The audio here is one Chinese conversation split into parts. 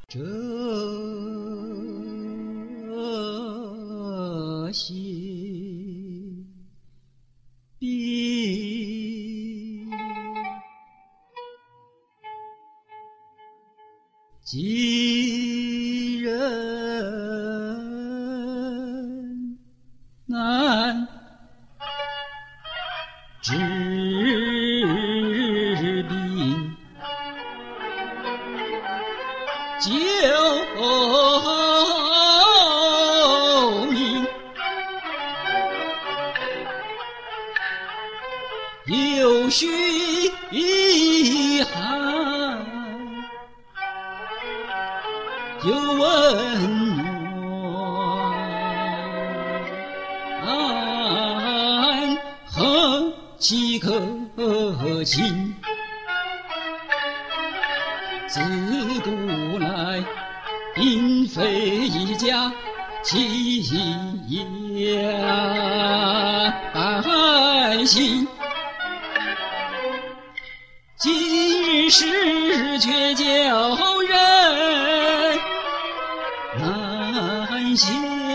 这些病，几人难治病，救命，有虚寒，有温暖，何其可亲！自古来，并非一家亲也，百姓今日却叫人难消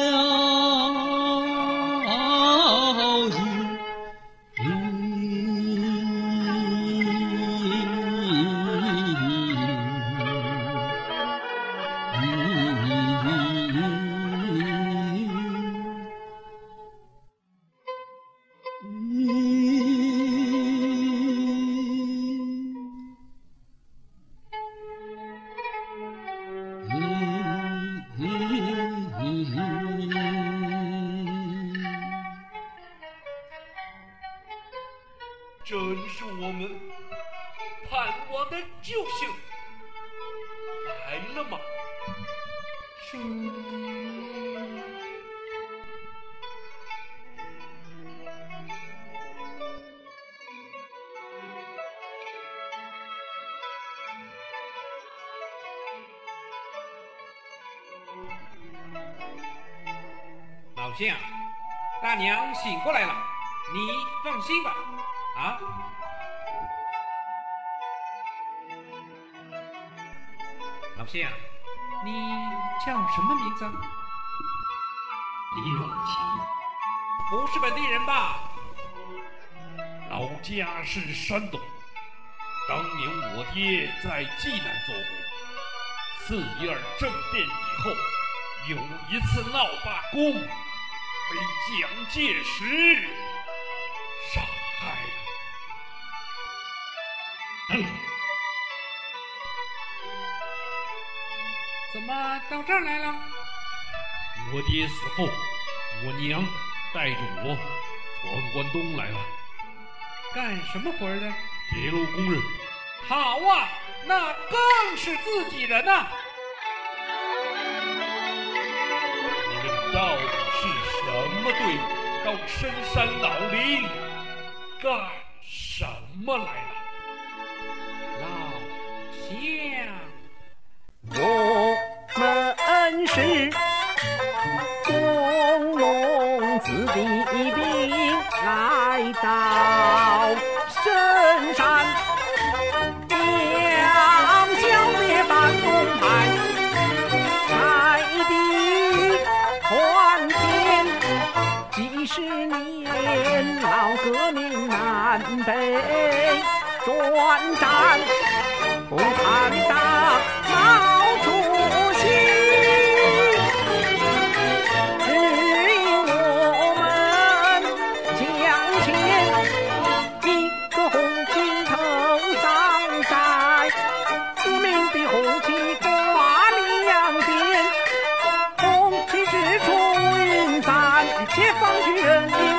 真是我们盼望的救星来了吗？ 是。 老将，大娘醒过来了，你放心吧。啊，老相，你叫什么名字？ 李永清， 不是本地人吧？ 老家是山东，当年我爹在济南做工，4·12政变以后，有一次闹罢工，被蒋介石杀害了。 怎么到这儿来了？ 我爹死后，我娘带着我闯关东来了。 干什么活的？ 铁路工人。 好啊，那更是自己人呐。 你们到底是什么队伍？到深山老林干什么来了？ 老相， 我们是工农子弟兵，来到深山，将消灭反动派，开地还天，几十年老革命南北转战，共产党毛主席指引我们向前，一个红旗头上摘，革命的红旗挂两边，红旗直冲云散，解放军人民